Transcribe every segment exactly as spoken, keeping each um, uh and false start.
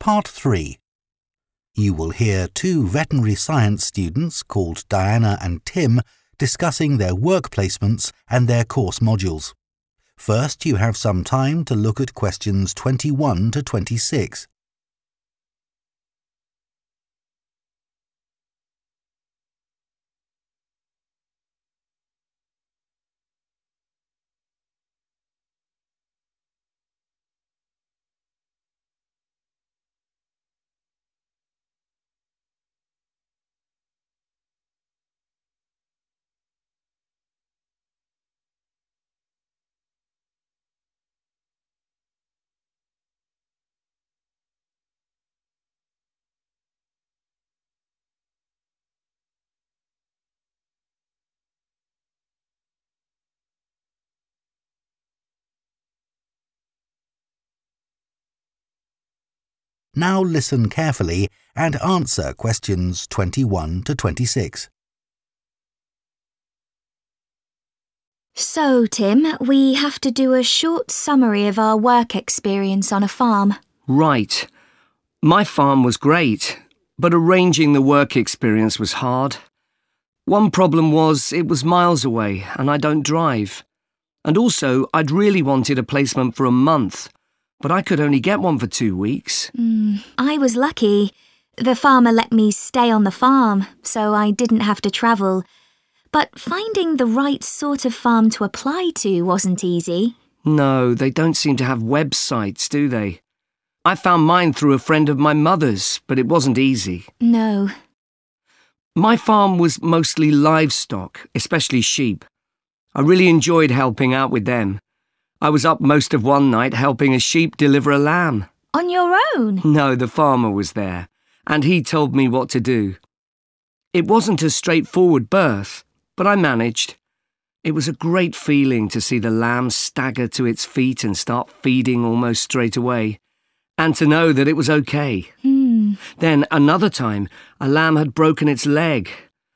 Part three. You will hear two veterinary science students called Diana and Tim discussing their work placements and their course modules. First, you have some time to look at questions twenty-one to twenty-six. Now listen carefully and answer questions twenty-one to twenty-six. So, Tim, we have to do a short summary of our work experience on a farm. Right. My farm was great, but arranging the work experience was hard. One problem was it was miles away and I don't drive. And also, I'd really wanted a placement for a month, but I could only get one for two weeks. Mm, I was lucky. The farmer let me stay on the farm, so I didn't have to travel. But finding the right sort of farm to apply to wasn't easy. No, they don't seem to have websites, do they? I found mine through a friend of my mother's, but it wasn't easy. No. My farm was mostly livestock, especially sheep. I really enjoyed helping out with them. I was up most of one night helping a sheep deliver a lamb. On your own? No, the farmer was there, and he told me what to do. It wasn't a straightforward birth, but I managed. It was a great feeling to see the lamb stagger to its feet and start feeding almost straight away, and to know that it was okay. Hmm. Then another time, a lamb had broken its leg,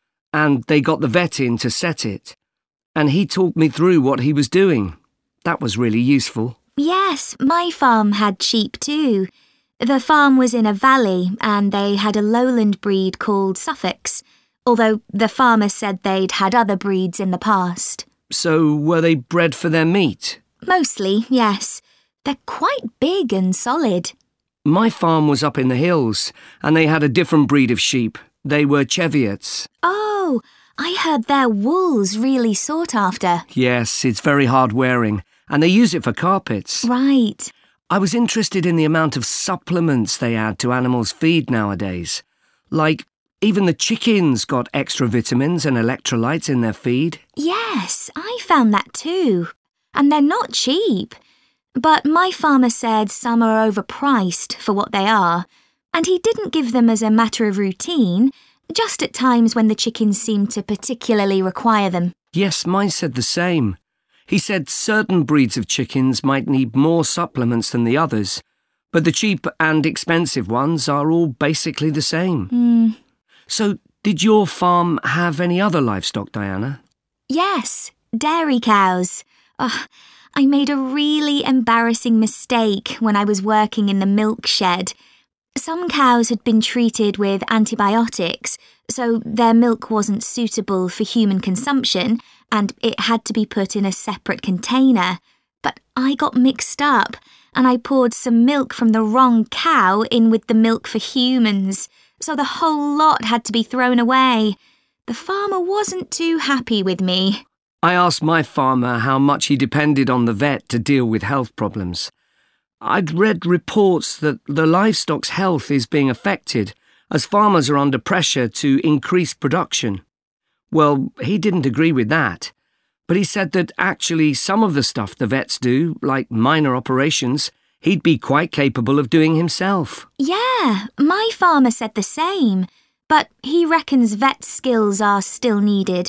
and they got the vet in to set it, and he talked me through what he was doing. That was really useful. Yes, my farm had sheep too. The farm was in a valley and they had a lowland breed called Suffolks, although the farmer said they'd had other breeds in the past. So were they bred for their meat? Mostly, yes. They're quite big and solid. My farm was up in the hills and they had a different breed of sheep. They were Cheviots. Oh, I heard their wool's really sought after. Yes, it's very hard wearing. And they use it for carpets. Right. I was interested in the amount of supplements they add to animals' feed nowadays. Like, even the chickens got extra vitamins and electrolytes in their feed. Yes, I found that too. And they're not cheap. But my farmer said some are overpriced for what they are. And he didn't give them as a matter of routine, just at times when the chickens seemed to particularly require them. Yes, mine said the same. He said certain breeds of chickens might need more supplements than the others, but the cheap and expensive ones are all basically the same. Mm. So, did your farm have any other livestock, Diana? Yes, dairy cows. Oh, I made a really embarrassing mistake when I was working in the milk shed. Some cows had been treated with antibiotics, so their milk wasn't suitable for human consumption, and it had to be put in a separate container. But I got mixed up, and I poured some milk from the wrong cow in with the milk for humans, so the whole lot had to be thrown away. The farmer wasn't too happy with me. I asked my farmer how much he depended on the vet to deal with health problems. I'd read reports that the livestock's health is being affected as farmers are under pressure to increase production. Well, he didn't agree with that, but he said that actually some of the stuff the vets do, like minor operations, he'd be quite capable of doing himself. Yeah, my farmer said the same, but he reckons vet skills are still needed.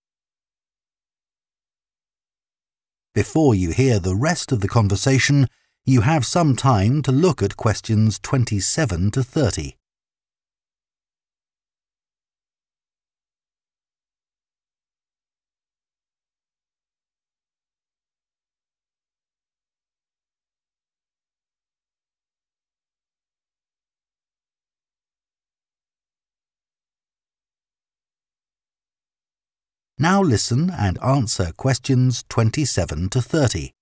Before you hear the rest of the conversation, you have some time to look at questions twenty-seven to thirty. Now listen and answer questions twenty-seven to thirty.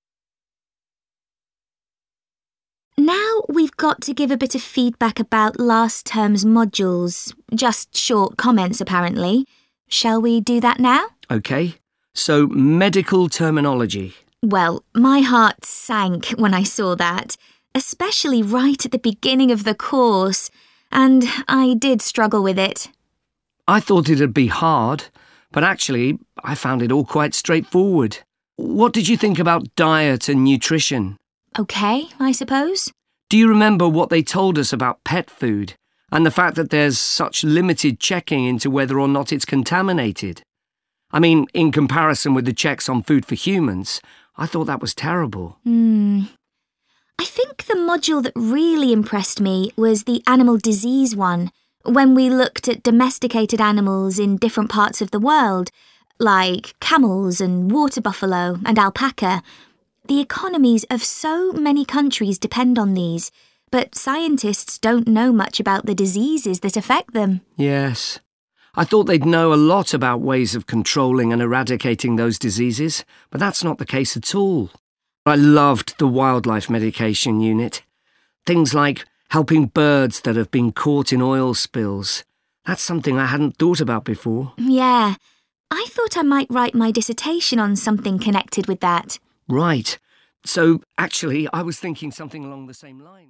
Now we've got to give a bit of feedback about last term's modules. Just short comments, apparently. Shall we do that now? OK. So, medical terminology. Well, my heart sank when I saw that, especially right at the beginning of the course, and I did struggle with it. I thought it'd be hard, but actually, I found it all quite straightforward. What did you think about diet and nutrition? OK, I suppose. Do you remember what they told us about pet food and the fact that there's such limited checking into whether or not it's contaminated? I mean, in comparison with the checks on food for humans, I thought that was terrible. Hmm. I think the module that really impressed me was the animal disease one, when we looked at domesticated animals in different parts of the world, like camels and water buffalo and alpaca. The economies of so many countries depend on these, but scientists don't know much about the diseases that affect them. Yes. I thought they'd know a lot about ways of controlling and eradicating those diseases, but that's not the case at all. I loved the wildlife medication unit. Things like helping birds that have been caught in oil spills. That's something I hadn't thought about before. Yeah. I thought I might write my dissertation on something connected with that. Right. So, actually, I was thinking something along the same lines.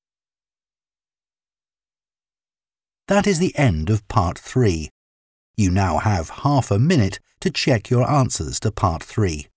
That is the end of part three. You now have half a minute to check your answers to part three.